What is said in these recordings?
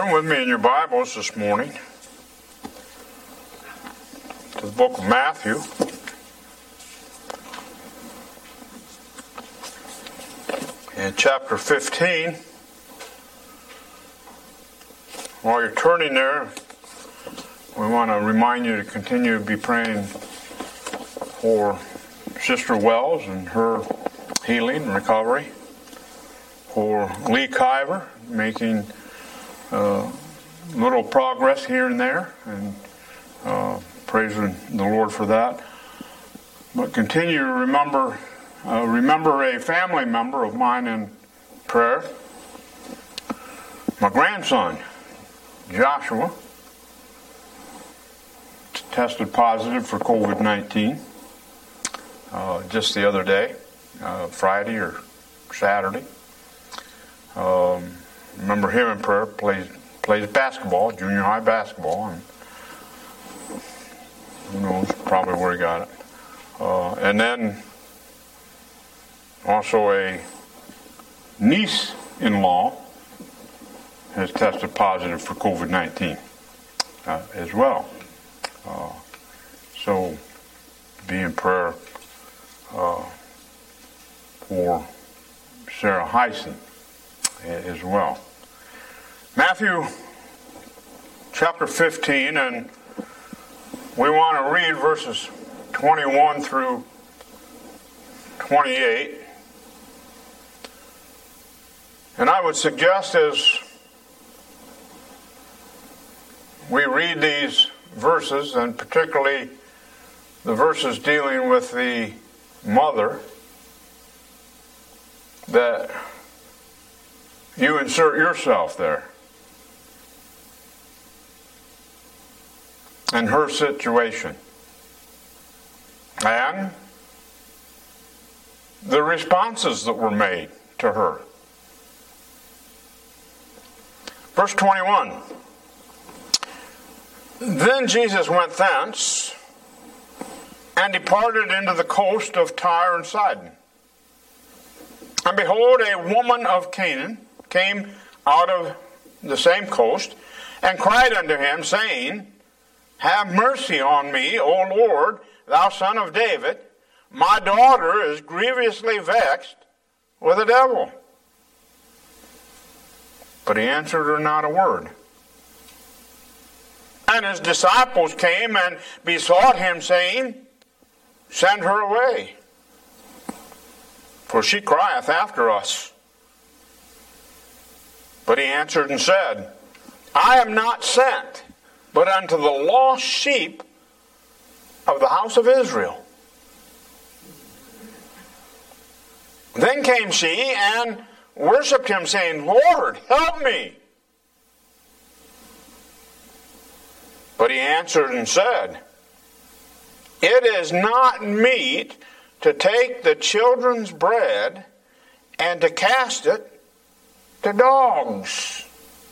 Turn with me in your Bibles this morning to the book of Matthew. In chapter 15. While you're turning there, we want to remind you to continue to be praying for Sister Wells and her healing and recovery. For Lee Kiver, making little progress here and there, and praising the Lord for that. But continue to remember a family member of mine in prayer. My grandson, Joshua, tested positive for COVID-19 just the other day, Friday or Saturday. Remember him in prayer. Plays basketball, junior high basketball, and who knows, probably where he got it. And then also a niece-in-law has tested positive for COVID-19 as well. So be in prayer for Sarah Heisen as well. Matthew chapter 15, and we want to read verses 21 through 28. And I would suggest as we read these verses, and particularly the verses dealing with the mother, that you insert yourself there and her situation and the responses that were made to her. Verse 21. Then Jesus went thence and departed into the coast of Tyre and Sidon. And behold, a woman of Canaan came out of the same coast and cried unto him, saying, Have mercy on me, O Lord, thou son of David. My daughter is grievously vexed with a devil. But he answered her not a word. And his disciples came and besought him, saying, Send her away, for she crieth after us. But he answered and said, I am not sent, but unto the lost sheep of the house of Israel. Then came she and worshipped him, saying, Lord, help me. But he answered and said, It is not meet to take the children's bread and to cast it to dogs.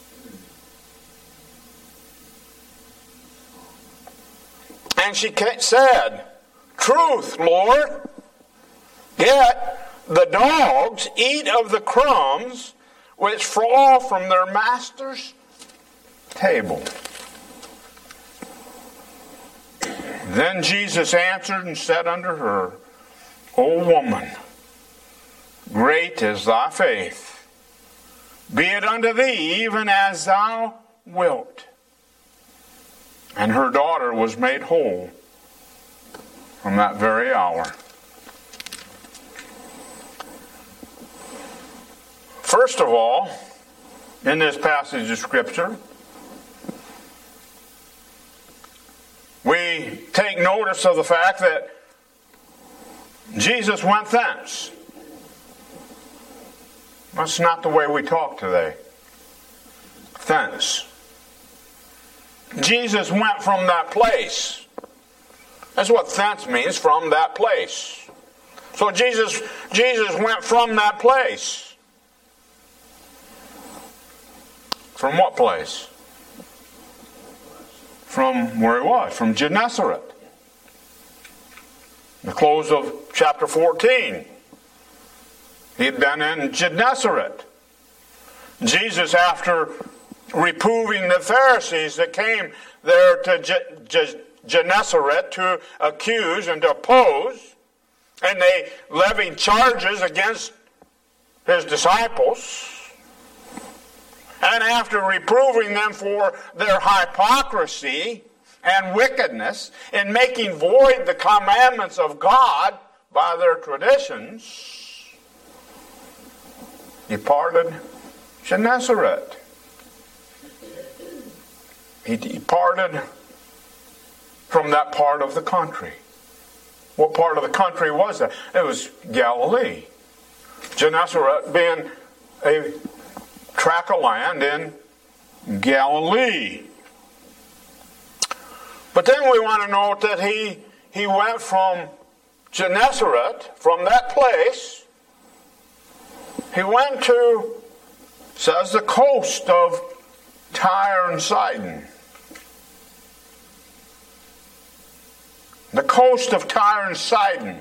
And she said, Truth, Lord, yet the dogs eat of the crumbs which fall from their master's table. Then Jesus answered and said unto her, O woman, great is thy faith. Be it unto thee even as thou wilt. And her daughter was made whole from that very hour. First of all, in this passage of Scripture, we take notice of the fact that Jesus went thence. That's not the way we talk today. Thence. Jesus went from that place. That's what thence means, from that place. So Jesus went from that place. From what place? From where he was, from Gennesaret. The close of chapter 14. He had been in Gennesaret. Jesus, after reproving the Pharisees that came there to Gennesaret to accuse and to oppose, and they levied charges against his disciples. And after reproving them for their hypocrisy and wickedness in making void the commandments of God by their traditions, departed Gennesaret. He departed from that part of the country. What part of the country was that? It was Galilee. Gennesaret being a tract of land in Galilee. But then we want to note that he went from Gennesaret, from that place, he went to, says, the coast of Tyre and Sidon. The coast of Tyre and Sidon.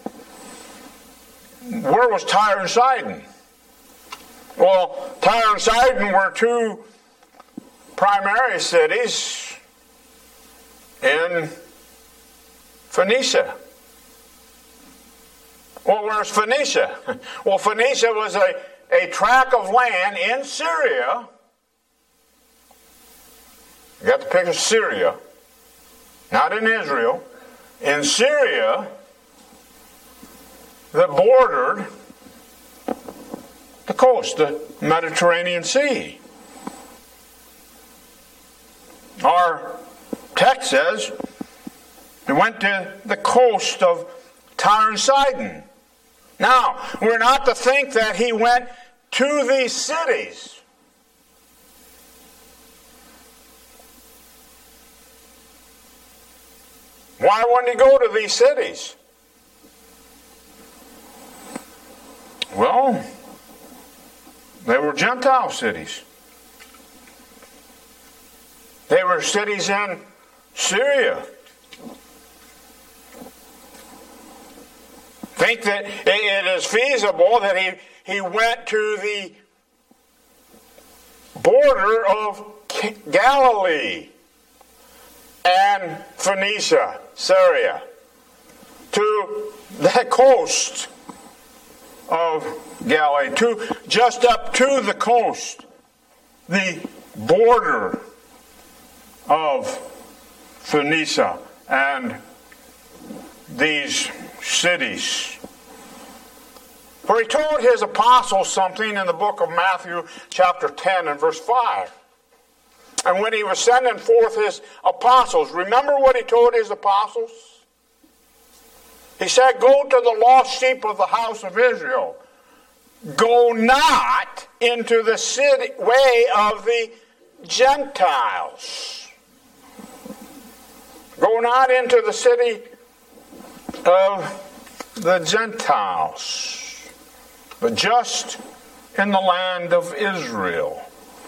Where was Tyre and Sidon? Well, Tyre and Sidon were two primary cities in Phoenicia. Well, where's Phoenicia? Well, Phoenicia was a tract of land in Syria. You got the picture of Syria, not in Israel. In Syria, that bordered the coast, the Mediterranean Sea. Our text says he went to the coast of Tyre and Sidon. Now, we're not to think that he went to these cities. Why wouldn't he go to these cities? Well, they were Gentile cities. They were cities in Syria. Think that it is feasible that he went to the border of Galilee and Phoenicia, Syria, to the coast of Galilee, just up to the coast, the border of Phoenicia and these cities. For he told his apostles something in the book of Matthew chapter 10 and verse 5. And when he was sending forth his apostles, remember what he told his apostles? He said, go to the lost sheep of the house of Israel. Go not into the city way of the Gentiles. Go not into the city of the Gentiles, but just in the land of Israel,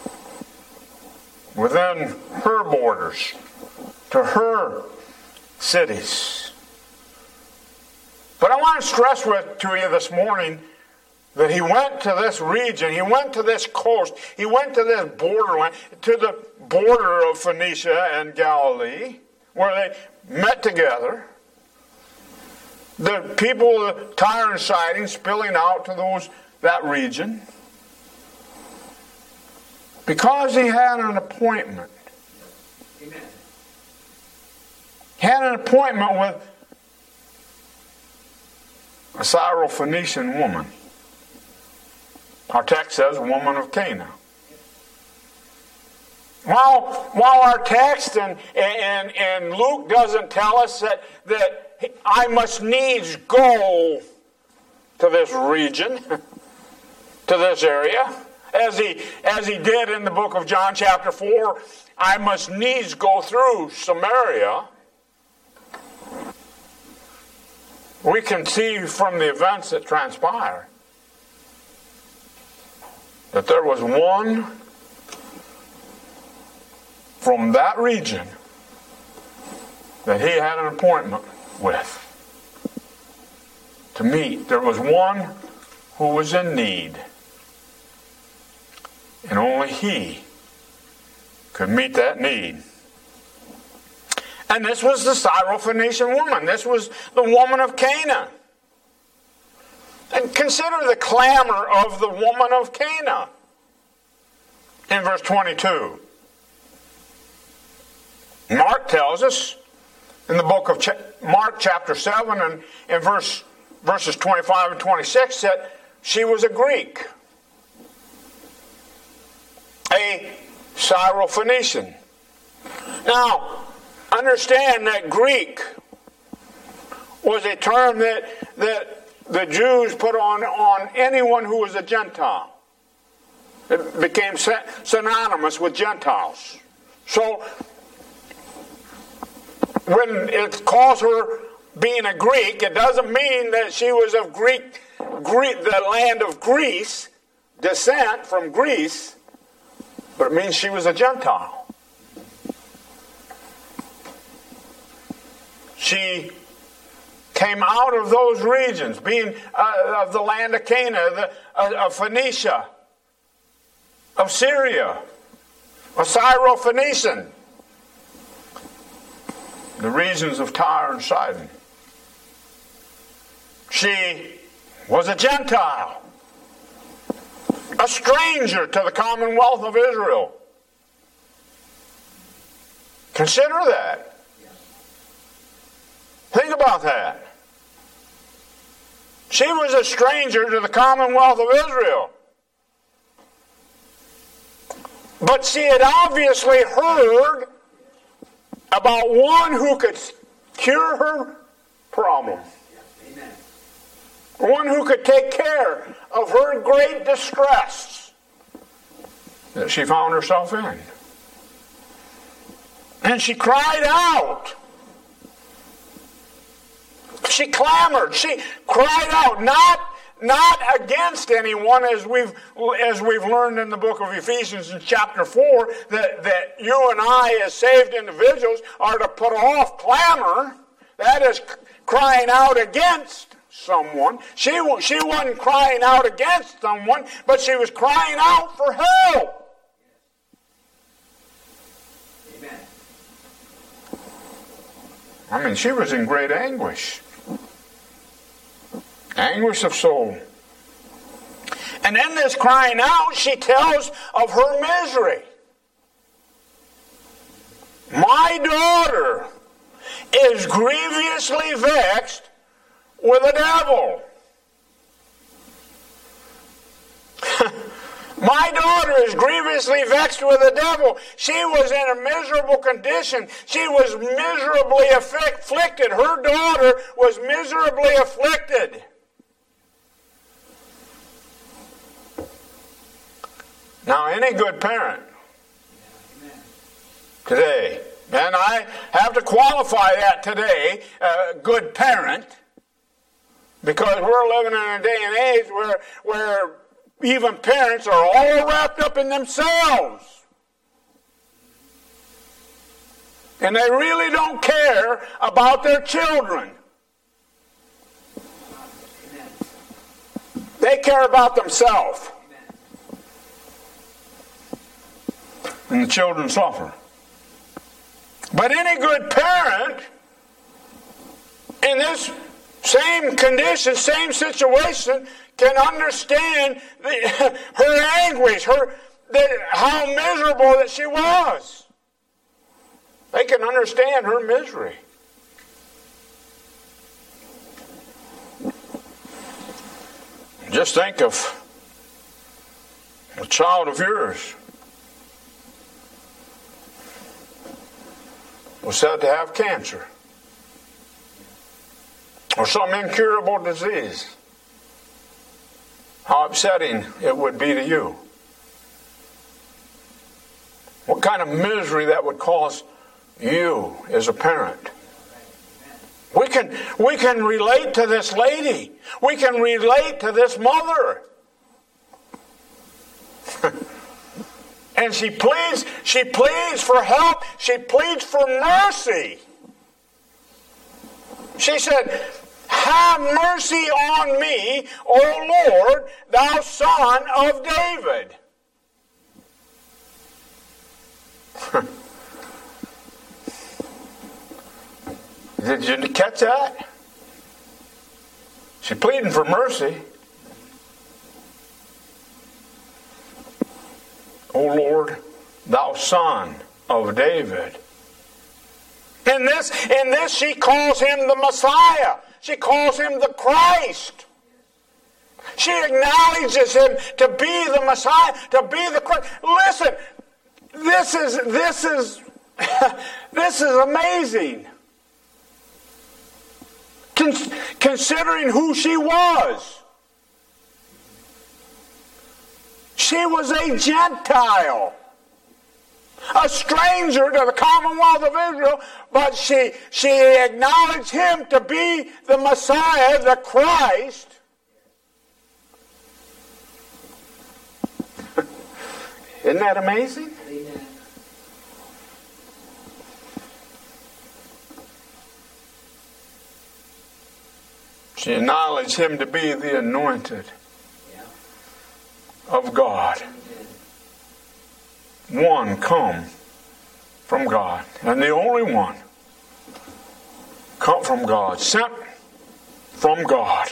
within her borders, to her cities. But I want to stress to you this morning that he went to this region, he went to this coast, he went to this borderland, to the border of Phoenicia and Galilee, where they met together. The people of Tyre and Sidon spilling out to that region. Because he had an appointment. Amen. He had an appointment with a Syrophoenician woman. Our text says, woman of Canaan. While our text and Luke doesn't tell us that I must needs go to this region, to this area, as he did in the book of John chapter 4, I must needs go through Samaria. We can see from the events that transpire that there was one from that region that he had an appointment with to meet. There was one who was in need, and only he could meet that need. And this was the Syrophoenician woman. This was the woman of Canaan. And consider the clamor of the woman of Canaan in verse 22. Mark tells us in the book of Mark chapter 7 and in verses 25 and 26 that she was a Greek, a Syrophoenician. Now, understand that Greek was a term that the Jews put on anyone who was a Gentile. It became synonymous with Gentiles. So, when it calls her being a Greek, it doesn't mean that she was of the land of Greece, descent from Greece, but it means she was a Gentile. She came out of those regions, being of the land of Canaan, of Phoenicia, of Syria, a Syrophoenician, the regions of Tyre and Sidon. She was a Gentile, a stranger to the commonwealth of Israel. Consider that. Think about that. She was a stranger to the commonwealth of Israel. But she had obviously heard about one who could cure her problem. Amen. One who could take care of her great distress that she found herself in. And she cried out. She clamored. She cried out, not against anyone, as we've learned in the book of Ephesians in chapter 4, that you and I as saved individuals are to put off clamor. That is crying out against someone. She wasn't crying out against someone, but she was crying out for help. Amen. I mean, she was in great anguish. Anguish of soul. And in this crying out, she tells of her misery. My daughter is grievously vexed with a devil. My daughter is grievously vexed with the devil. She was in a miserable condition. She was miserably afflicted. Her daughter was miserably afflicted. Now, any good parent today, and I have to qualify that today, good parent, because we're living in a day and age where even parents are all wrapped up in themselves. And they really don't care about their children. They care about themselves. And the children suffer. But any good parent in this same condition, same situation, can understand her anguish, how miserable that she was. They can understand her misery. Just think of a child of yours was said to have cancer or some incurable disease. How upsetting it would be to you. What kind of misery that would cause you as a parent. We can relate to this lady. We can relate to this mother. And she pleads for help. She pleads for mercy. She said, have mercy on me, O Lord, thou son of David. Did you catch that? She's pleading for mercy. O Lord, thou Son of David. In this she calls him the Messiah. She calls him the Christ. She acknowledges him to be the Messiah, to be the Christ. Listen, this is this is amazing. Considering who she was. She was a Gentile, a stranger to the Commonwealth of Israel, but she acknowledged him to be the Messiah, the Christ. Isn't that amazing? Amen. She acknowledged him to be the anointed of God. One come from God. And the only one come from God. Sent from God.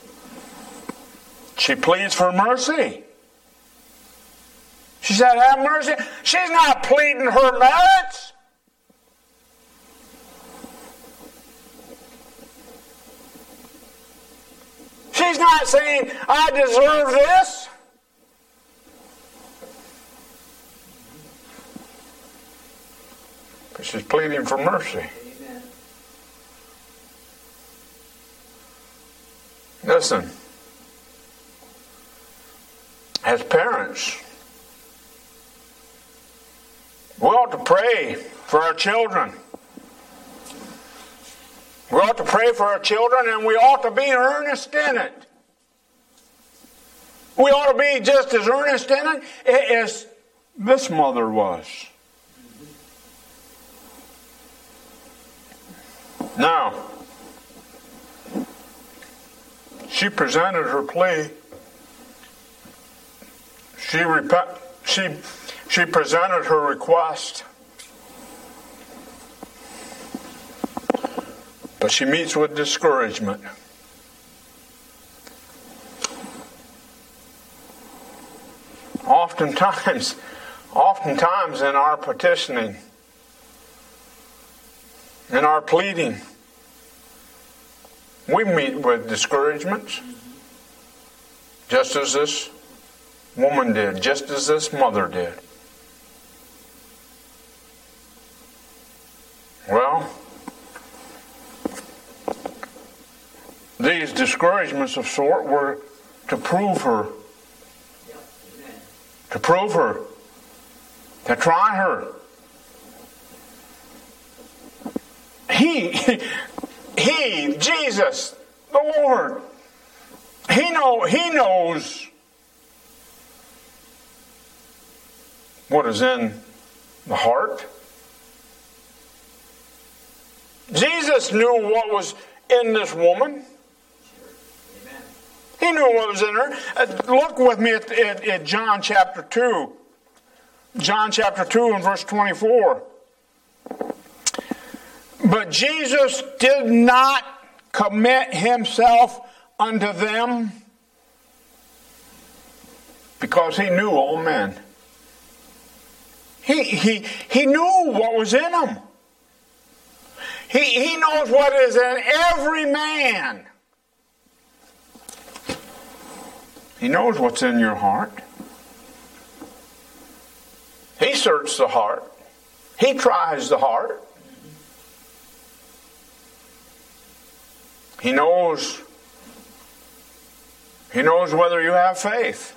She pleads for mercy. She said, have mercy. She's not pleading her merits. She's not saying, I deserve this. But she's pleading for mercy. Amen. Listen, as parents, we ought to pray for our children. We ought to pray for our children, and we ought to be earnest in it. We ought to be just as earnest in it as this mother was. Now, she presented her plea. She presented her request. But she meets with discouragement. Oftentimes in our petitioning, in our pleading, we meet with discouragements. Just as this woman did, just as this mother did. Well, these discouragements of sort were to prove her. To prove her. To try her. He, Jesus, the Lord, He knows what is in the heart. Jesus knew what was in this woman. He knew what was in her. Look with me at John chapter 2. John chapter 2 and verse 24. But Jesus did not commit himself unto them because he knew all men. He knew what was in them. He knows what is in every man. He knows what's in your heart. He searches the heart. He tries the heart. He knows whether you have faith.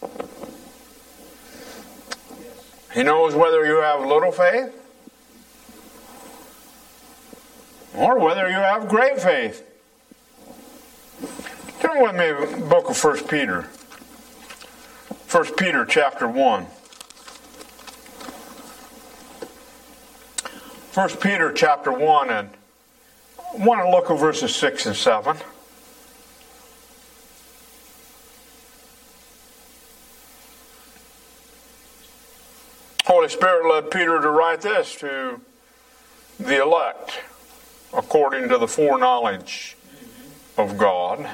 He knows whether you have little faith or whether you have great faith. Turn with me to the book of 1 Peter. 1 Peter chapter 1. 1 Peter chapter 1, and I want to look at verses 6 and 7. Holy Spirit led Peter to write this to the elect. according to the foreknowledge of God.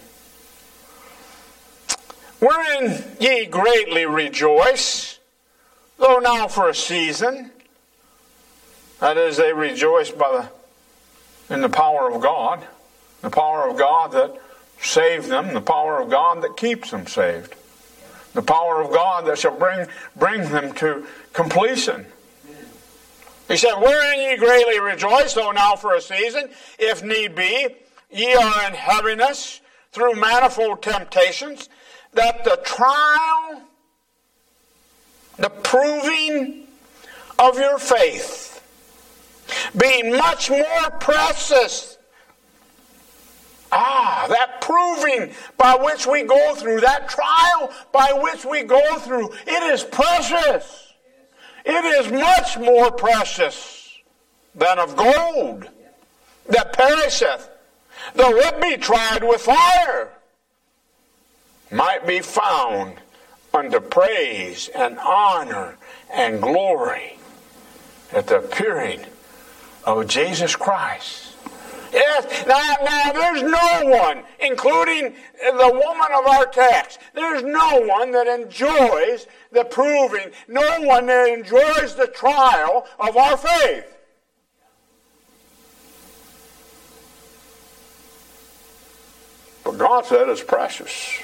Wherein ye greatly rejoice, though now for a season. That is, they rejoice in the power of God. The power of God that saved them. The power of God that keeps them saved. The power of God that shall bring them to completion. He said, wherein ye greatly rejoice, though now for a season, if need be, ye are in heaviness through manifold temptations, that the trial, the proving of your faith, being much more precious. That proving by which we go through, that trial by which we go through, it is precious. It is much more precious than of gold that perisheth, though it be tried with fire, might be found unto praise and honor and glory at the appearing of Jesus Christ. Yes, now there's no one, including the woman of our text, there's no one that enjoys the proving, no one that enjoys the trial of our faith. But God said it's precious.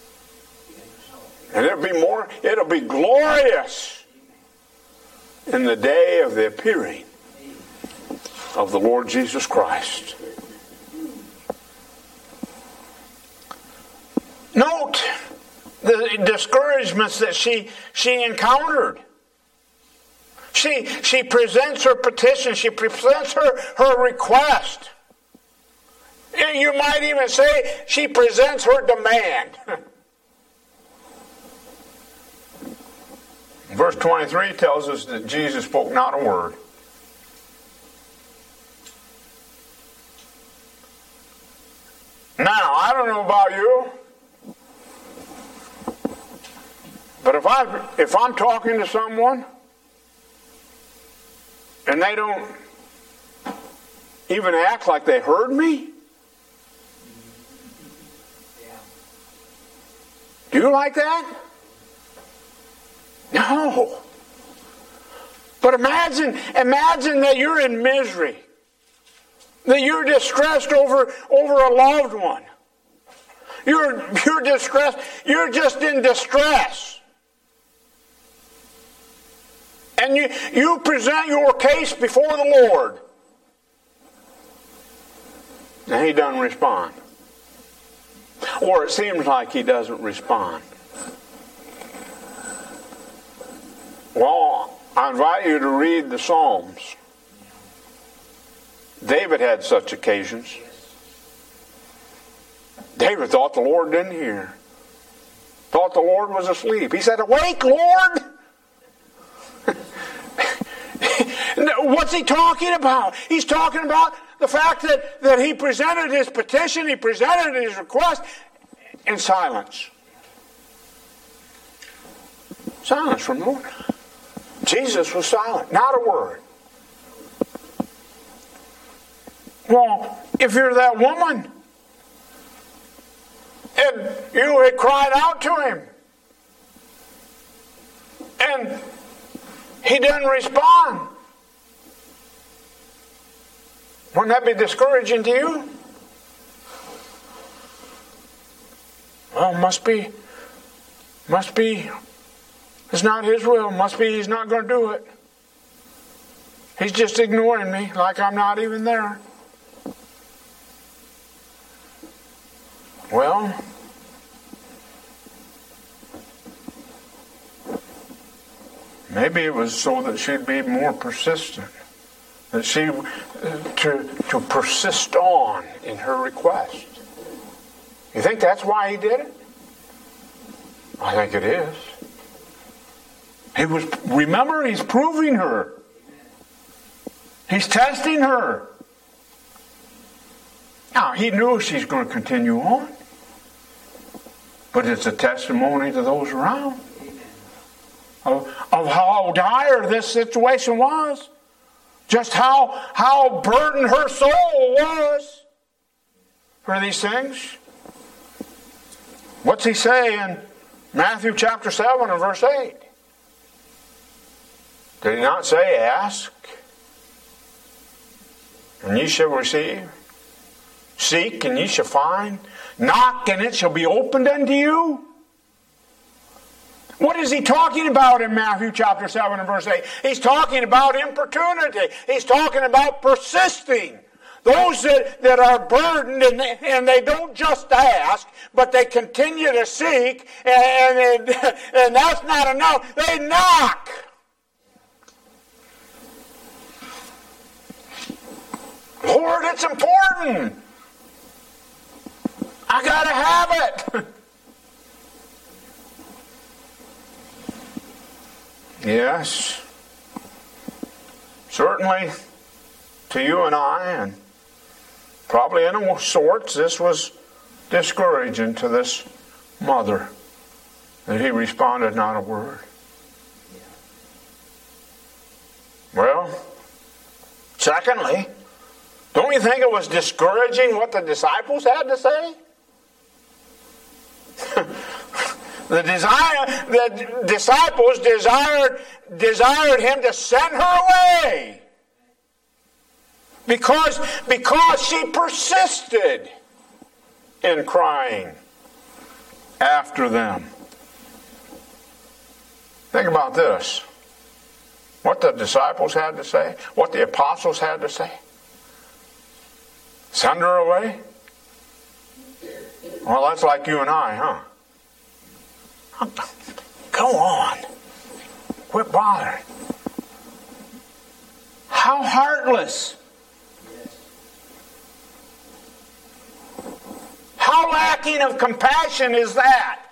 And it'll be glorious in the day of the appearing of the Lord Jesus Christ. Note the discouragements that she encountered. She presents her petition. She presents her request. You might even say she presents her demand. Verse 23 tells us that Jesus spoke not a word. Now, I don't know about you, but if I'm talking to someone and they don't even act like they heard me, do you like that? No. But imagine that you're in misery. That you're distressed over a loved one. You're distressed. You're just in distress. And you present your case before the Lord. And He doesn't respond. Or it seems like He doesn't respond. Well, I invite you to read the Psalms. David had such occasions. David thought the Lord didn't hear. Thought the Lord was asleep. He said, "Awake, Lord!" What's he talking about? He's talking about the fact that he presented his petition, he presented his request in silence. Silence from the Lord. Jesus was silent, not a word. Well, if you're that woman and you had cried out to Him and He didn't respond, wouldn't that be discouraging to you? Well, must be, it's not His will. Must be He's not going to do it. He's just ignoring me like I'm not even there. Well, maybe it was so that she'd be more persistent. That she to persist on in her request. You think that's why He did it? I think it is. Remember, He's proving her. He's testing her. Now, He knew she's going to continue on. But it's a testimony to those around of how dire this situation was. just how burdened her soul was for these things. What's he say in Matthew chapter 7 and verse 8? Did he not say, ask, and ye shall receive? Seek, and ye shall find? Knock, and it shall be opened unto you? What is he talking about in Matthew chapter 7 and verse 8? He's talking about importunity. He's talking about persisting. Those that are burdened and they don't just ask, but they continue to seek, and that's not enough. They knock. Lord, it's important. I got to have it. Yes, certainly to you and I, and probably in sorts, this was discouraging to this mother, that he responded not a word. Well, secondly, don't you think it was discouraging what the disciples had to say? The disciples desired him to send her away because she persisted in crying after them. Think about this. What the disciples had to say, what the apostles had to say. Send her away? Well, that's like you and I, huh? Go on. Quit bothering. How heartless. How lacking of compassion is that?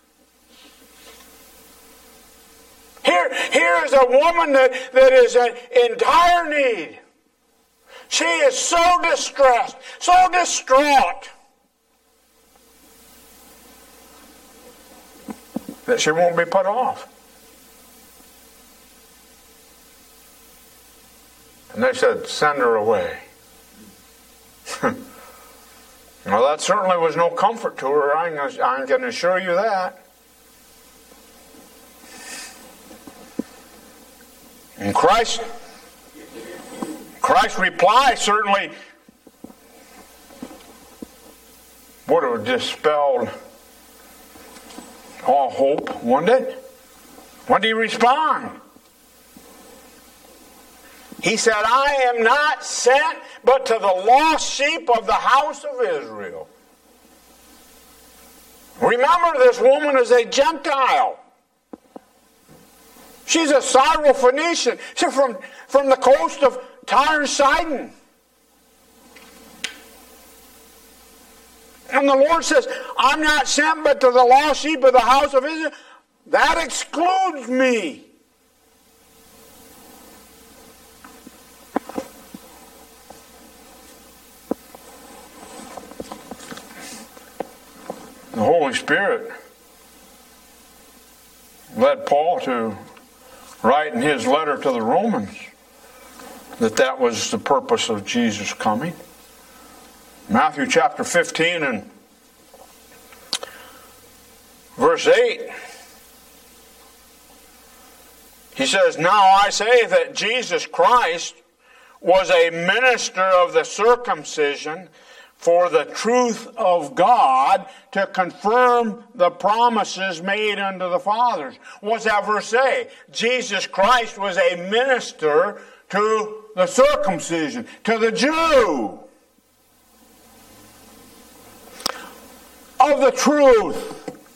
Here is a woman that is in dire need. She is so distressed, so distraught, that she won't be put off. And they said, send her away. Well, that certainly was no comfort to her. I can assure you that. And Christ's reply certainly would have dispelled all hope, wouldn't it? What did he respond? He said, I am not sent but to the lost sheep of the house of Israel. Remember, this woman is a Gentile. She's a Syrophoenician. She's from the coast of Tyre and Sidon. And the Lord says, I'm not sent but to the lost sheep of the house of Israel. That excludes me. The Holy Spirit led Paul to write in his letter to the Romans that was the purpose of Jesus coming. Matthew chapter 15 and verse 8. He says, now I say that Jesus Christ was a minister of the circumcision for the truth of God, to confirm the promises made unto the fathers. What's that verse say? Jesus Christ was a minister to the circumcision, to the Jew, of the truth.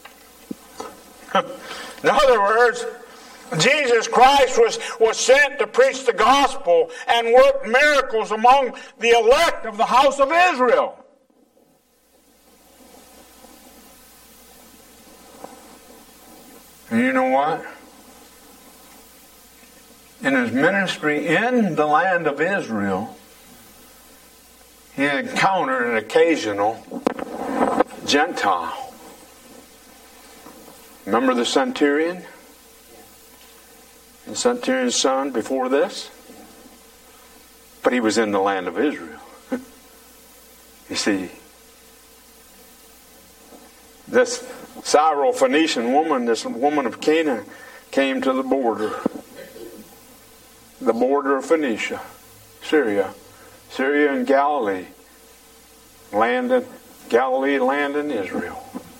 In other words, Jesus Christ was sent to preach the gospel and work miracles among the elect of the house of Israel. And you know what? In his ministry in the land of Israel, he encountered an occasional Gentile. Remember the centurion? The centurion's son before this? But he was in the land of Israel. You see, this Syro-Phoenician woman, this woman of Canaan, came to the border of Phoenicia, Syria and Galilee, Galilee, land in Israel.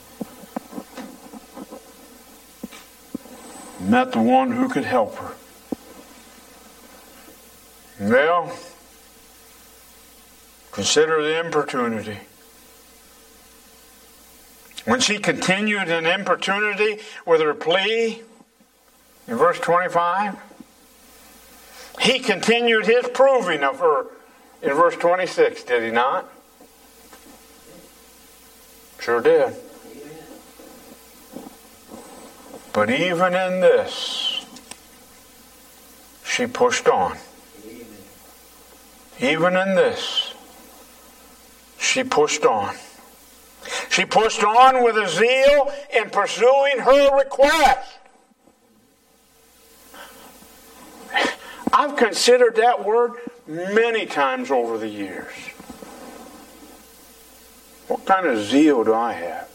Met the one who could help her. Well, consider the importunity. When she continued in importunity with her plea, in verse 25, he continued his proving of her in verse 26, did he not? Sure did. But even in this, she pushed on. Even in this, she pushed on. She pushed on with a zeal in pursuing her request. I've considered that word many times over the years. What kind of zeal do I have?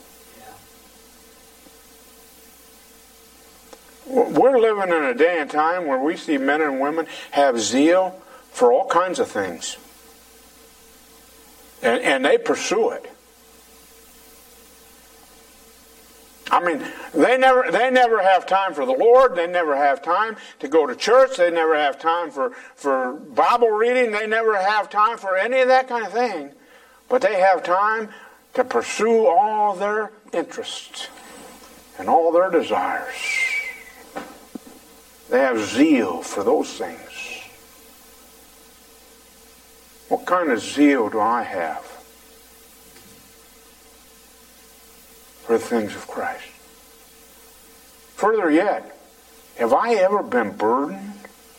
We're living in a day and time where we see men and women have zeal for all kinds of things. And they pursue it. I mean, they never have time for the Lord. They never have time to go to church. They never have time for Bible reading. They never have time for any of that kind of thing. But they have time to pursue all their interests and all their desires. They have zeal for those things. What kind of zeal do I have for the things of Christ? Further yet, have I ever been burdened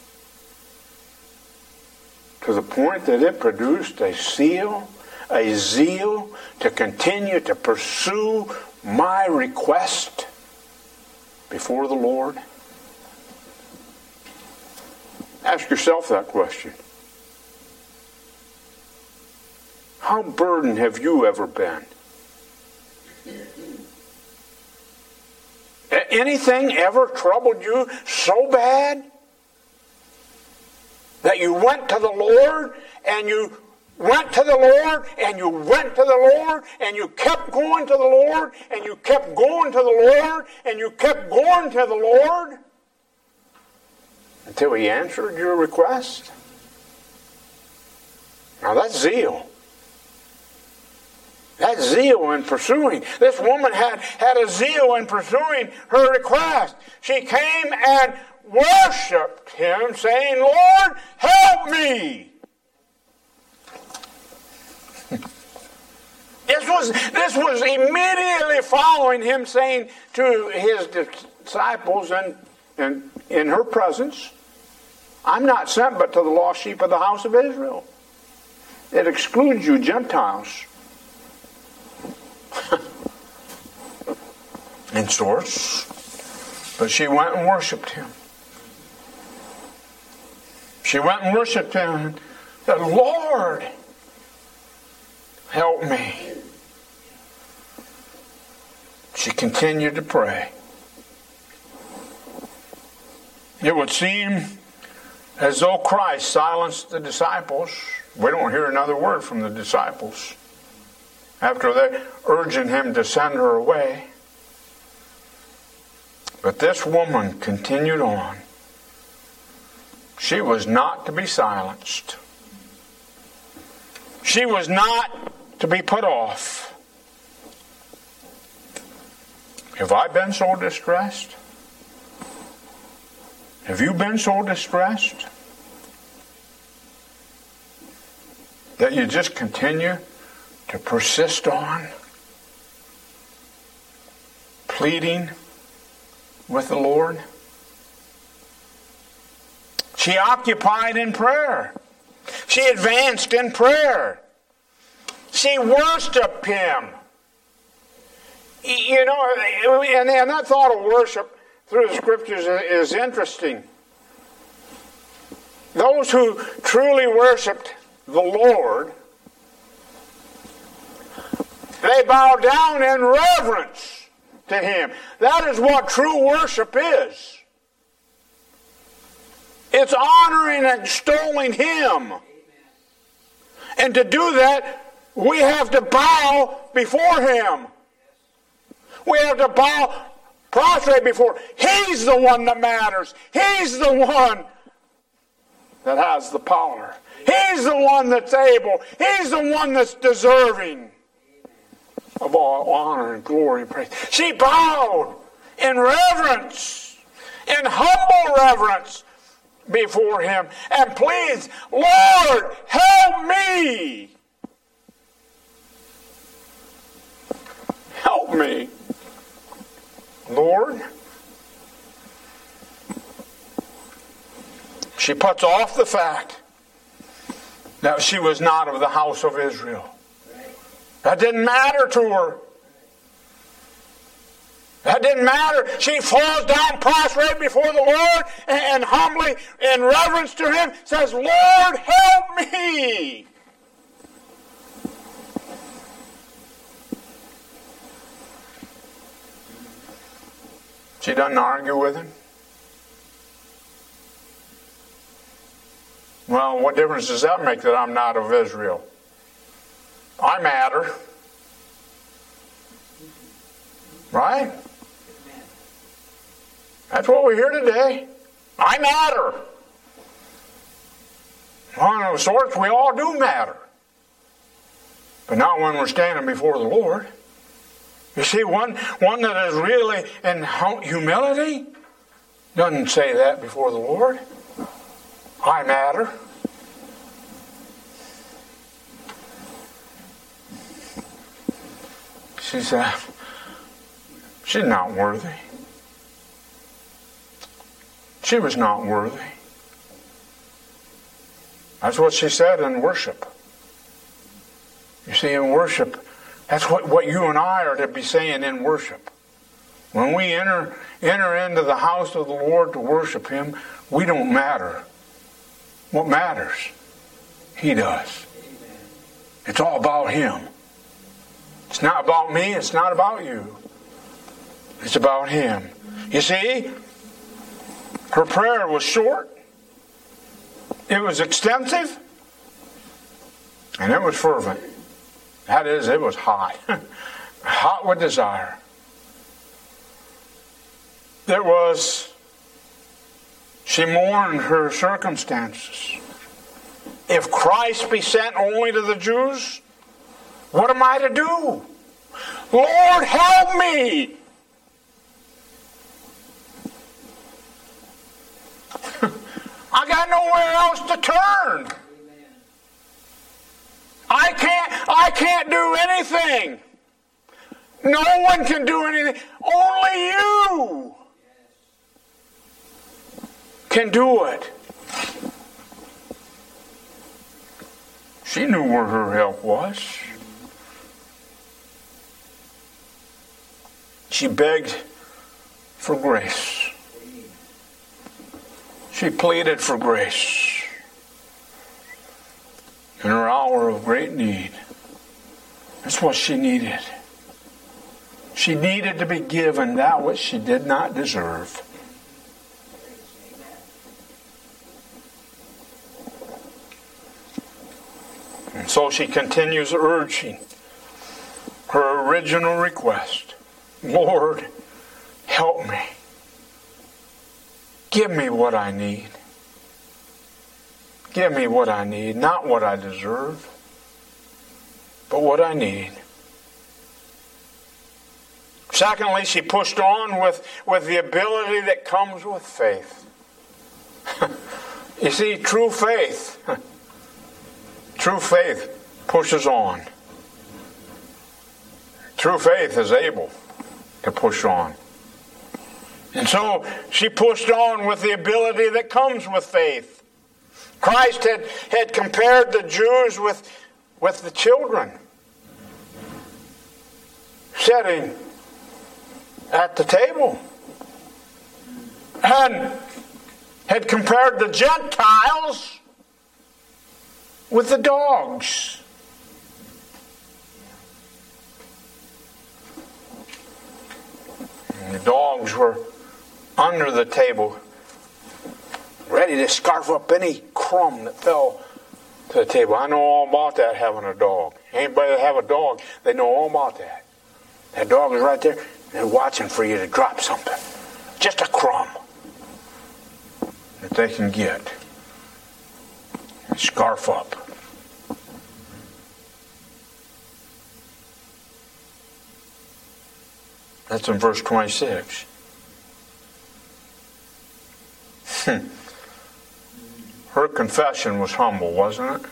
to the point that it produced a zeal to continue to pursue my request before the Lord? Ask yourself that question. How burdened have you ever been? Anything ever troubled you so bad that you went to the Lord and you went to the Lord and you went to the Lord and you kept going to the Lord and you kept going to the Lord and you kept going to the Lord until He answered your request? Now that's zeal. That's zeal in pursuing. This woman had a zeal in pursuing her request. She came and worshipped Him, saying, Lord, help me. This was immediately following Him saying to His disciples and in her presence, I'm not sent but to the lost sheep of the house of Israel. It excludes you Gentiles. In sorts. But she went and worshipped Him. She went and worshipped Him and said, Lord, help me. She continued to pray. It would seem as though Christ silenced the disciples. We don't hear another word from the disciples after they urging Him to send her away. But this woman continued on. She was not to be silenced. She was not to be put off. Have I been so distressed? Have you been so distressed that you just continue to persist on, pleading with the Lord? She occupied in prayer. She advanced in prayer. She worshipped Him. You know, and that thought of worship through the Scriptures is interesting. those who truly worshiped the Lord, they bow down in reverence to Him. That is what true worship is. It's honoring and extolling Him. And to do that, we have to bow before Him. We have to bow, prostrate before. He's the one that matters. He's the one that has the power. He's the one that's able. He's the one that's deserving of all honor and glory and praise. She bowed in reverence, in humble reverence before Him, and pleads, Lord, help me. Help me, Lord. She puts off the fact that she was not of the house of Israel. That didn't matter to her. That didn't matter. She falls down prostrate before the Lord and humbly, in reverence to Him, says, Lord, help me. She doesn't argue with Him. Well, what difference does that make that I'm not of Israel? I matter. Right? That's what we hear today. I matter. Well, of sorts, we all do matter. But not when we're standing before the Lord. You see, one that is really in humility doesn't say that before the Lord. I matter. She said, she's not worthy. She was not worthy. That's what she said in worship. You see, in worship, that's what you and I are to be saying in worship. When we enter into the house of the Lord to worship Him, we don't matter. What matters? He does. It's all about Him. It's not about me. It's not about you. It's about Him. You see, her prayer was short. It was extensive. And it was fervent. That is, it was hot. Hot with desire. She mourned her circumstances. If Christ be sent only to the Jews, what am I to do? Lord, help me! I got nowhere else to turn. I can't do anything. No one can do anything. Only you can do it. She knew where her help was. She begged for grace. She pleaded for grace in her hour of great need. That's what she needed. She needed to be given that which she did not deserve. And so she continues urging her original request. Lord, help me. Give me what I need. Give me what I need, not what I deserve, but what I need. Secondly, she pushed on with the ability that comes with faith. You see, true faith pushes on. True faith is able to push on. And so she pushed on with the ability that comes with faith. Christ had compared the Jews with the children sitting at the table. And had compared the Gentiles with the dogs. And the dogs were under the table, ready to scarf up any crumb that fell to the table. I know all about that, having a dog. Anybody that have a dog, they know all about that. That dog is right there, and they're watching for you to drop something. Just a crumb that they can get. And scarf up. That's in verse 26. Her confession was humble, wasn't it?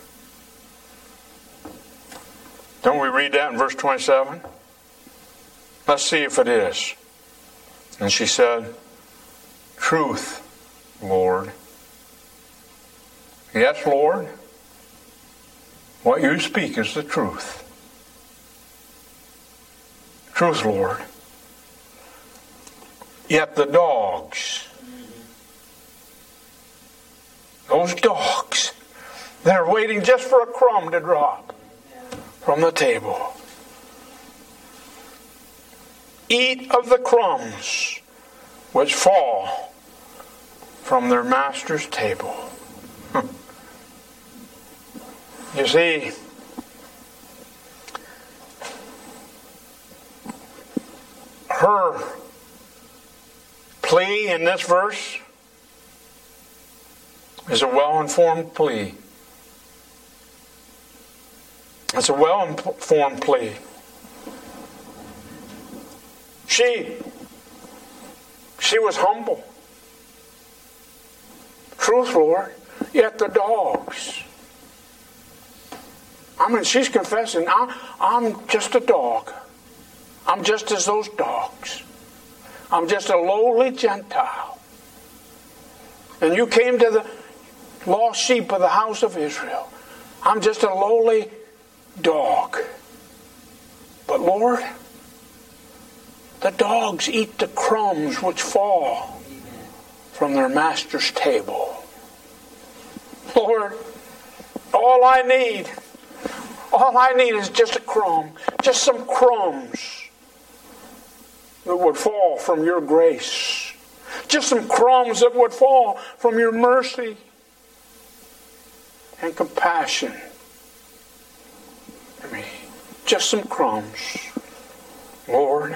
Don't we read that in verse 27? Let's see if it is. And she said, "Truth, Lord." Yes, Lord. What you speak is the truth. Truth, Lord. Yet the dogs, those dogs that are waiting just for a crumb to drop from the table, eat of the crumbs which fall from their master's table. You see, her plea in this verse is a well-informed plea. It's a well-informed plea. She was humble. Truth, Lord, yet the dogs. I mean, she's confessing, I'm just a dog. I'm just as those dogs. I'm just a lowly Gentile. And you came to the lost sheep of the house of Israel. I'm just a lowly dog. But Lord, the dogs eat the crumbs which fall from their master's table. Lord, all I need is just a crumb, just some crumbs that would fall from your grace. Just some crumbs that would fall from your mercy and compassion for me. Just some crumbs, Lord.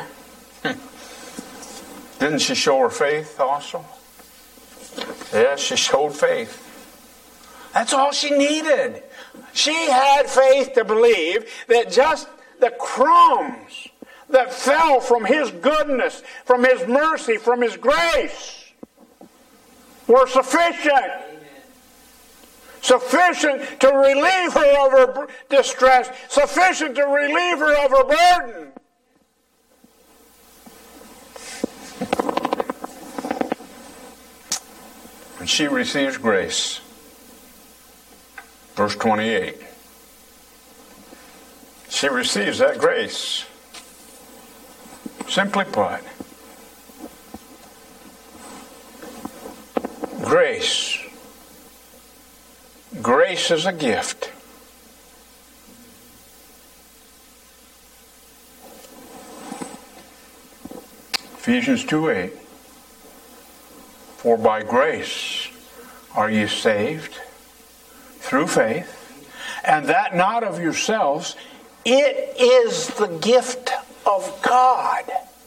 Didn't she show her faith also? Yes, she showed faith. That's all she needed. She had faith to believe that just the crumbs that fell from His goodness, from His mercy, from His grace were sufficient. Amen. Sufficient to relieve her of her distress. Sufficient to relieve her of her burden. And she receives grace. Verse 28. She receives that grace. Simply put, grace. Grace is a gift. Ephesians 2:8. For by grace are you saved through faith, and that not of yourselves, it is the gift of God.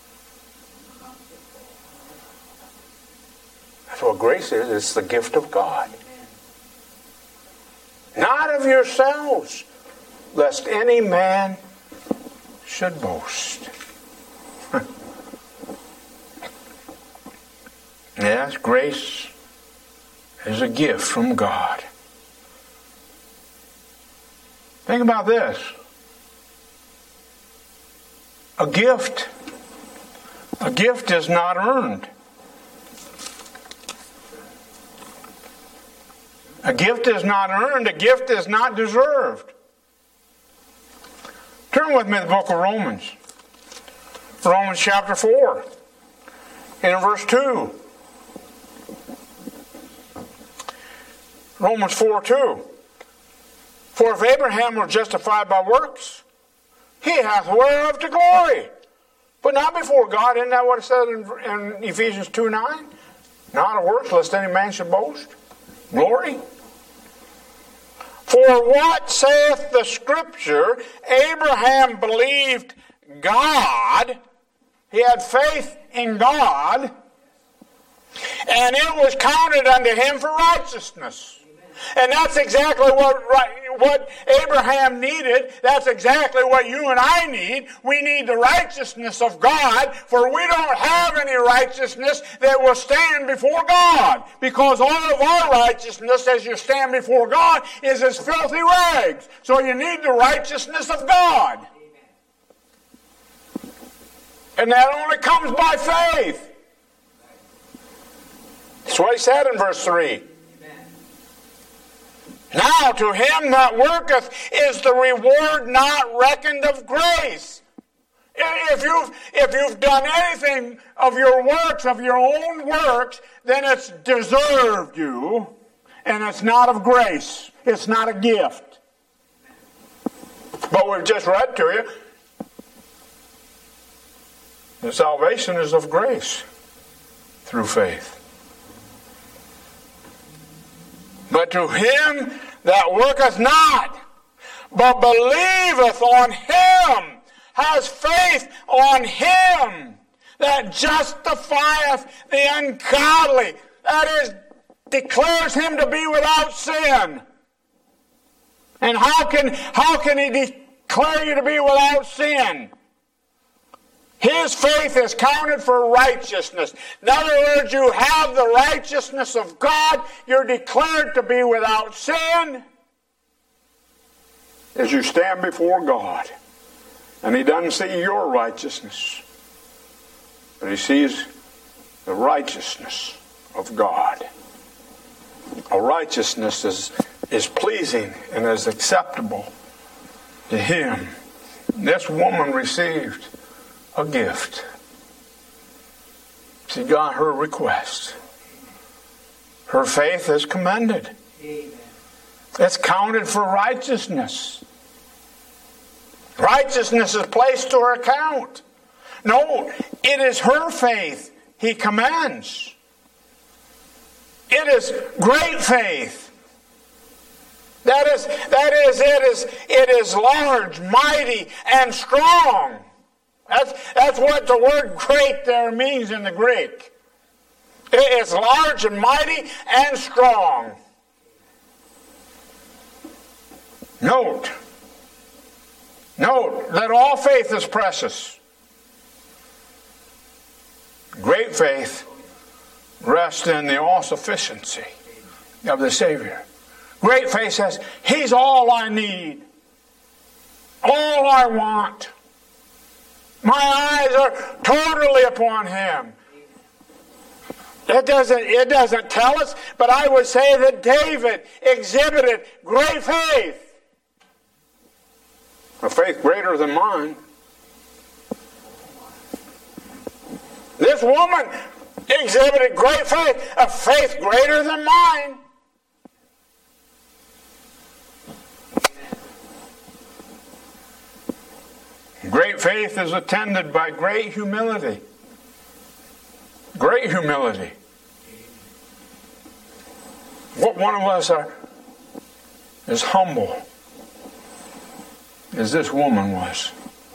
That's what grace is. It's the gift of God. Not of yourselves, lest any man should boast. Yes, grace is a gift from God. Think about this. A gift is not earned. A gift is not earned. A gift is not deserved. Turn with me to the book of Romans. Romans chapter 4. And in verse 2. Romans 4:2. For if Abraham were justified by works, he hath whereof to glory, but not before God. Isn't that what it said in Ephesians 2:9? Not of works, lest any man should boast. Glory. For what saith the Scripture? Abraham believed God. He had faith in God. And it was counted unto him for righteousness. And that's exactly what Abraham needed. That's exactly what you and I need. We need the righteousness of God, for we don't have any righteousness that will stand before God. Because all of our righteousness as you stand before God is as filthy rags. So you need the righteousness of God. And that only comes by faith. That's what he said in verse 3. Now to him that worketh is the reward not reckoned of grace. If you've done anything of your works, of your own works, then it's deserved you, and it's not of grace. It's not a gift. But we've just read to you, the salvation is of grace through faith. But to him that worketh not, but believeth on him, has faith on him, that justifieth the ungodly, that is, declares him to be without sin. And how can he declare you to be without sin? His faith is counted for righteousness. In other words, you have the righteousness of God. You're declared to be without sin as you stand before God. And he doesn't see your righteousness, but he sees the righteousness of God. A righteousness is pleasing and is acceptable to him. This woman received a gift. She got her request. Her faith is commended. It's counted for righteousness. Righteousness is placed to her account. No, it is her faith he commends. It is great faith. It is large, mighty, and strong. That's what the word great there means in the Greek. It's large and mighty and strong. Note that all faith is precious. Great faith rests in the all-sufficiency of the Savior. Great faith says, he's all I need, all I want. My eyes are totally upon him. It doesn't tell us, but I would say that David exhibited great faith. A faith greater than mine. This woman exhibited great faith, a faith greater than mine. Great faith is attended by great humility. Great humility. What one of us is humble as this woman was.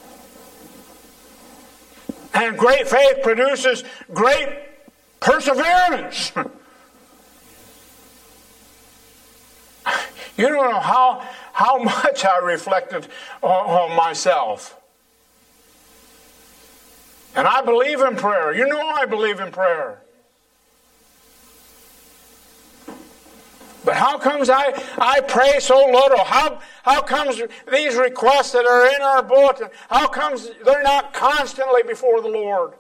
And great faith produces great perseverance. You don't know how much I reflected on myself. And I believe in prayer. You know I believe in prayer. But how comes I pray so little? How comes these requests that are in our bulletin, how comes they're not constantly before the Lord?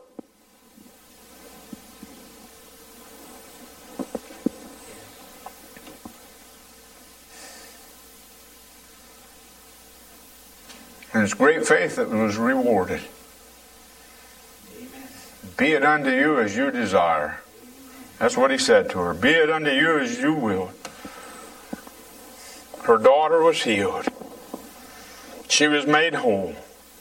And it's great faith that was rewarded. Be it unto you as you desire. That's what he said to her. Be it unto you as you will. Her daughter was healed. She was made whole.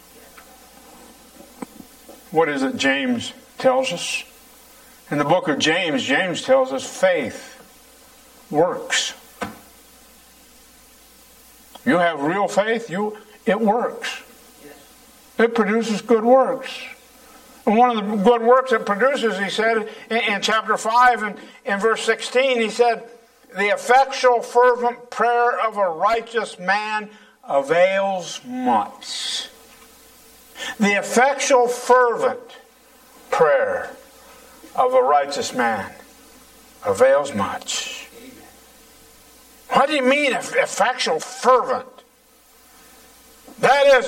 What is it James tells us? In the book of James, James tells us faith works. You have real faith, it works. It produces good works. And one of the good works it produces, he said in chapter 5 and in verse 16, he said, the effectual fervent prayer of a righteous man avails much. The effectual fervent prayer of a righteous man avails much. What do you mean effectual fervent? That is,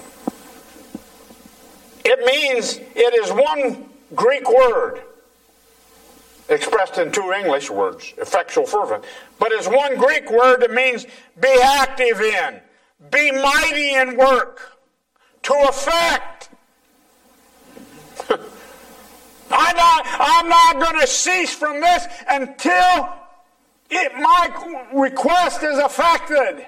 it means it is one Greek word expressed in two English words, effectual fervent. But it's one Greek word that means be active in, be mighty in work, to effect. I'm not going to cease from this until my request is effected.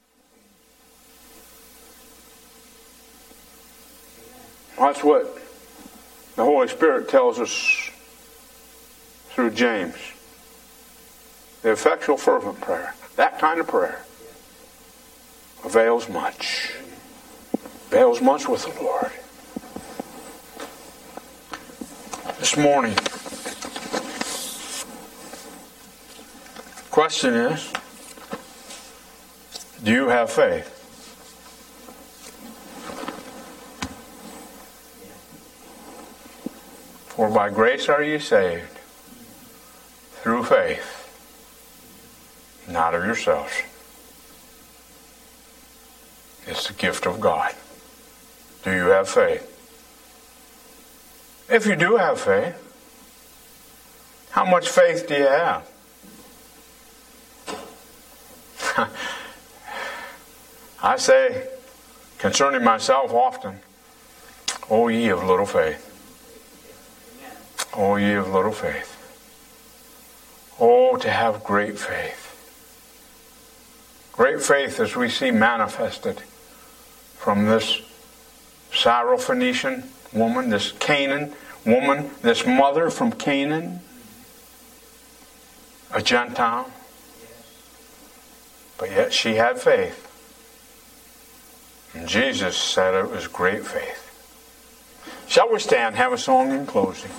That's what the Holy Spirit tells us through James. The effectual fervent prayer, that kind of prayer, avails much. Avails much with the Lord. This morning, the question is, do you have faith? For by grace are ye saved, through faith, not of yourselves. It's the gift of God. Do you have faith? If you do have faith, how much faith do you have? I say, concerning myself often, O ye of little faith. O ye of little faith. Oh, to have great faith. Great faith as we see manifested from this Syrophoenician woman, this Canaan woman, this mother from Canaan, a Gentile. But yet she had faith. And Jesus said it was great faith. Shall we stand, have a song in closing?